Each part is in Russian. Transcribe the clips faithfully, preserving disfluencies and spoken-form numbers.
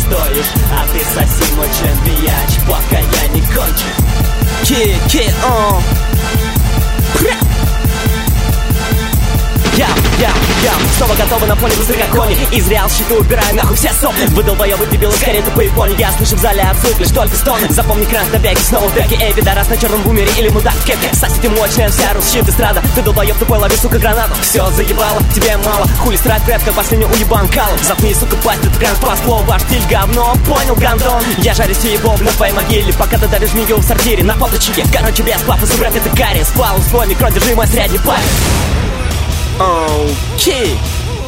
стоишь, а ты соси мой джембияч, пока я не кончу. Ки, ки, о. Я, я, я снова готовы на поле быстрых как кони. Из реал щиты убираю нахуй все сопли. Вы долбоёбы, дебилы, скорее тупые пони. Я слышу в зале отсылки, лишь только стоны. Запомни кран до веки, снова в деке. Эй, пидорас на черном бумере или мудак в кепке. Сосите мощная вся русщит эстрада. Ты долбоёб тупой, лови, сука, гранату. Все, заебало, тебе мало. Хули страт рэп, как последний уебан калом. Заткни, сука, пасть, это прям по слову. Ваш стиль говно, понял, гандон. Я жарю съебов на твоей могиле, пока ты давишь змею в сортире на фоточке. Короче, без пафоса, рэп, это карри. Спал, свой микро, держи мой средний палец. Окей.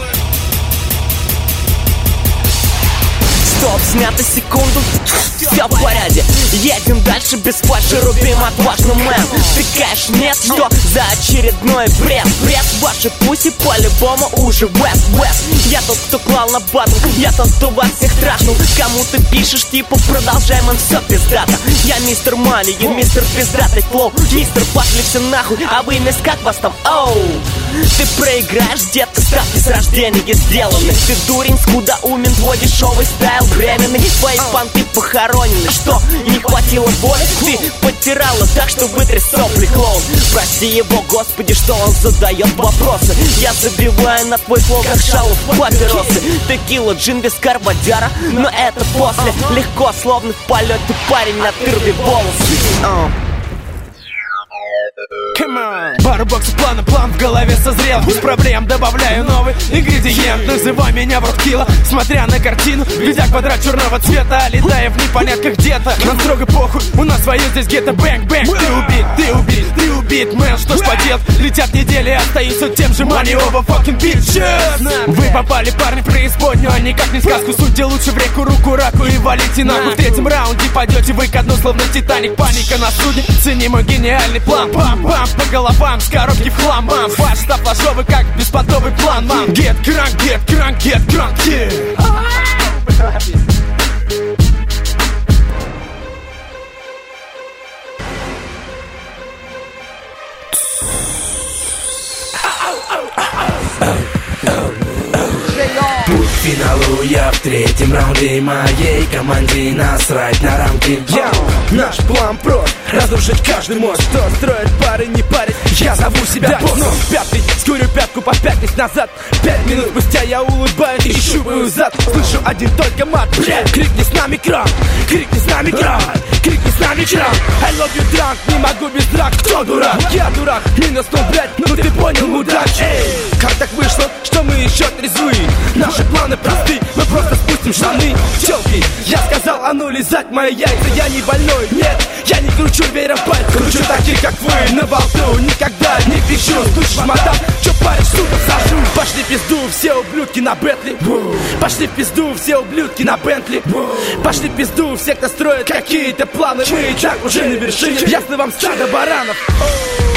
Стоп, снято секунду. Все в порядке. Едем дальше без фальши, рубим отважно, мэн. Ты, конечно, нет, что за очередной бред. Бред ваши пуси по-любому уже West, West. Я тот, кто клал на батл, я тот, кто вас всех трашнул. Кому ты пишешь, типа, продолжай, мэн, все пиздато. Я мистер Мани, и мистер пиздатый флоу. Мистер, пошли все нахуй, а вы, мисс, как вас там? Оу. Ты проиграешь, детка, ставки с рождения сделаны. Ты дурень, скудоумен, твой дешевый стайл временный. Твои понты похоронены, что не хватило воли. Ты подтирала так, что вытри сопли, клоун. Прости его, господи, что он задает вопросы. Я забиваю на твой флоу, как шалу в папиросы. Текила, джин, вискар, водяра, но это после. Легко, словно в полете парень, отрыви волосы. Пару боксов плана, план в голове созрел. Без проблем добавляю новый ингредиент. Называй меня Бродкилла, смотря на картину, ведя квадрат черного цвета, летая в непонятках где-то. Нам строго похуй, у нас свое здесь гетто. Бэнг-бэнг, ты убит, ты убит, ты убит, мэн, что ж поделать. Летят недели, остаются тем же money over fucking bitches. Вы попали, парни, в преисподнюю, а никак не в сказку. Суньте лучше в реку руку, раку и валите нахуй. В третьем раунде пойдете вы ко дну, словно Титаник. Паника на судне, цени мой гениальный план. Пам-пам, по головам, с коробки в хлам, мам. Фарш, став ложовый, как беспонтовый план, мам. Get crunk, get crunk, get crunk, yeah. Путь к финалу я в третьем раунде. Моей команде насрать на рамки. Йоу, наш план прост: разрушить каждый мост, что строит пары, не парит. Я зову себя босс. Пятый, скурю пятку, попятись назад. Пять минут спустя я улыбаюсь и щупаю зад. Слышу один только мат, блядь. Крикни с нами кран, крикни с нами кран, крикни с нами кран. I love you drunk, не могу без драк. Кто дурак? Я дурак, минус ноль, блядь. Ну ты понял, мудак. Эй, как так вышло, что мы еще трезвые? Наши планы просты, мы просто спустим штаны. Тёлки, я сказал, а ну лизать мои яйца. Я не больной, нет, я не кручу веером пальц. Кручу таких, как вы, на болту. Никогда не пищу, слышишь, мадам? Чё паришь, сука, сажу. Пошли в пизду все ублюдки на Бентли. Пошли в пизду все ублюдки на Бентли. Пошли в пизду все, кто строит какие-то планы. Мы и так уже на вершине. Ясно вам, стадо баранов.